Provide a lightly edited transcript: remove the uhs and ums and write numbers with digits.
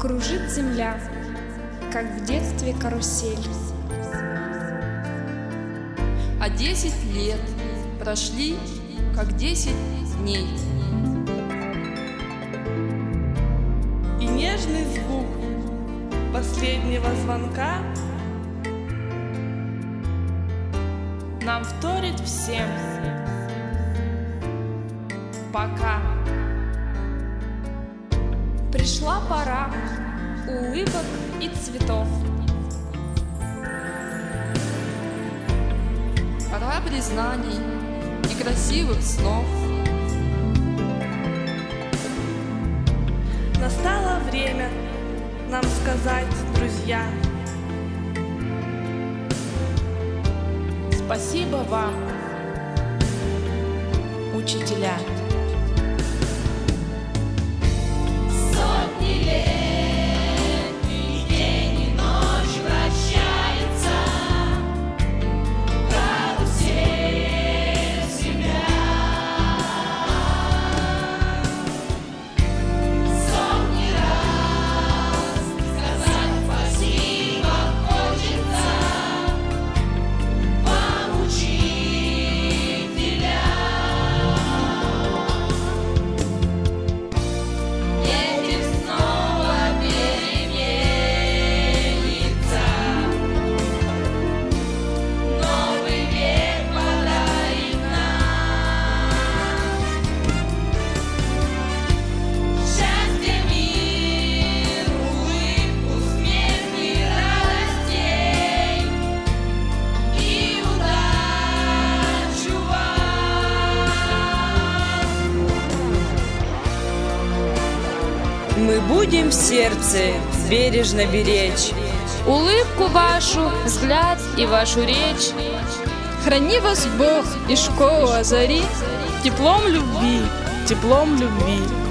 Кружит земля, как в детстве карусель. А 10 лет прошли, как 10 дней. И нежный звук последнего звонка нам вторит всем. Пока. Пришла пора улыбок и цветов. Пора признаний и красивых снов. Настало время нам сказать, друзья, спасибо вам, учителя. Мы будем в сердце бережно беречь улыбку вашу, взгляд и вашу речь. Храни вас Бог и школу озари Теплом любви, теплом любви.